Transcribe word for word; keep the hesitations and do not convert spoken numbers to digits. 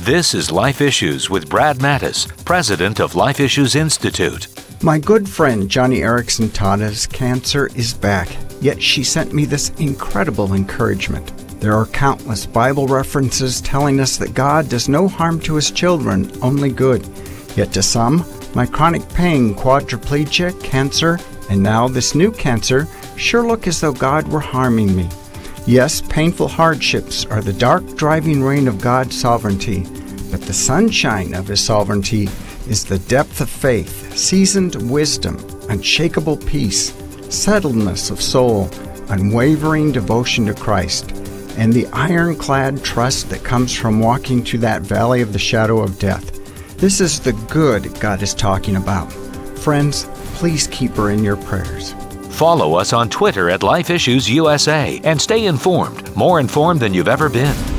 This is Life Issues with Brad Mattis, president of Life Issues Institute. My good friend Johnny Erickson taught us cancer is back, yet she sent me this incredible encouragement. There are countless Bible references telling us that God does no harm to his children, only good. Yet to some, my chronic pain, quadriplegia, cancer, and now this new cancer sure look as though God were harming me. Yes, painful hardships are the dark driving rain of God's sovereignty, but the sunshine of his sovereignty is the depth of faith, seasoned wisdom, unshakable peace, settledness of soul, unwavering devotion to Christ, and the ironclad trust that comes from walking through that valley of the shadow of death. This is the good God is talking about. Friends, please keep her in your prayers. Follow us on Twitter at Life Issues U S A and stay informed, more informed than you've ever been.